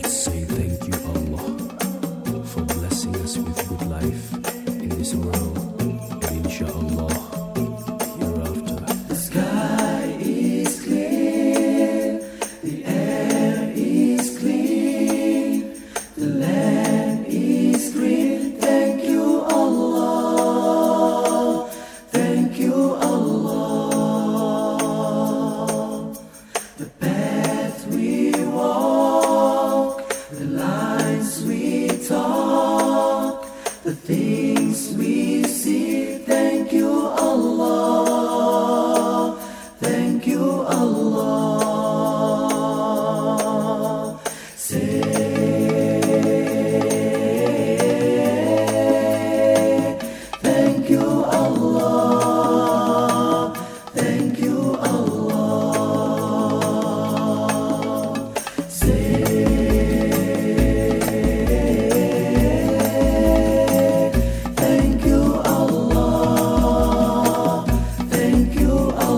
say thank you, Allah, for blessing us with good life in this world and inshallah hereafter. The sky is clear, the air is clean, the land is green. Thank you, Allah. Thank you, Allah. The path we walk, the lines we talk, the things we see. Thank you, Allah. Thank you, Allah. Say thank you, Allah. Thank you, Allah. Say thank you, Allah. Thank you,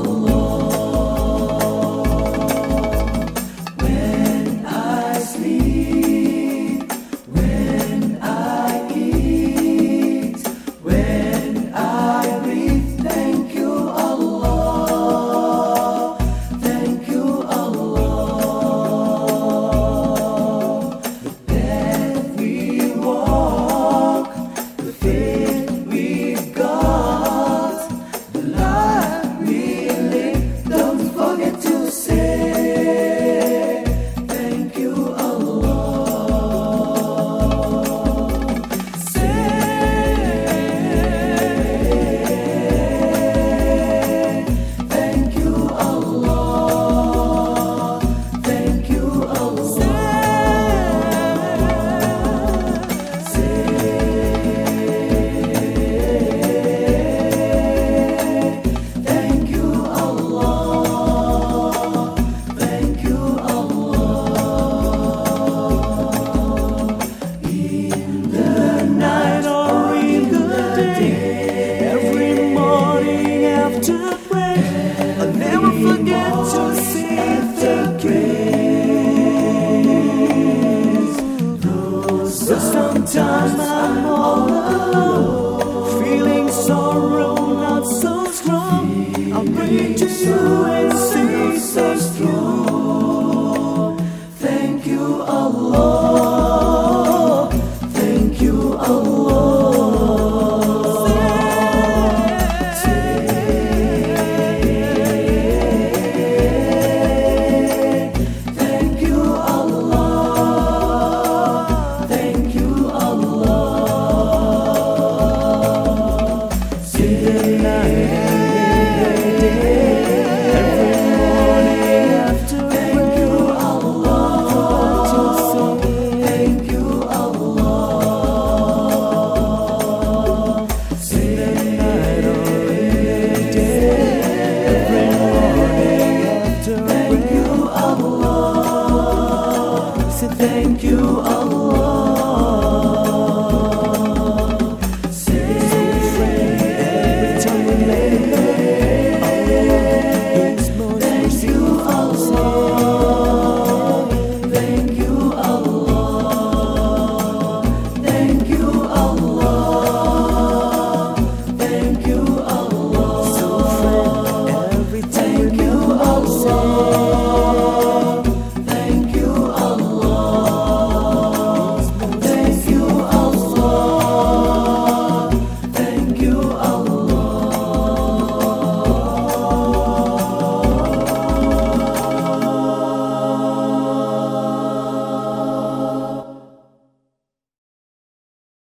Allah. When I sleep, when I eat, when I breathe, thank you, Allah. Thank you, Allah. The path we walk, the faith we've got, the life we live. Don't forget to say thank you, Allah. Say thank you, Allah. Thank you, Allah. Say thank you, Allah. Thank you, Allah. In the night or in the day, every morning after prayer, I'll never forget to say thank you. But sometimes I'm all alone, feeling sorrow not so strong. I'll pray to you and say so strong. Thank you, Allah. Thank you, Allah. Say thank you, Allah. Thank you, Allah. Say every morning after thank you, Allah. Thank you, Allah. Say night or day, every morning after thank you, Allah. Say thank you, Allah. Say every time we lay, thank you, Allah. Thank you, Allah. Thank you, Allah. Thank you, Allah. Every time thank you, Allah.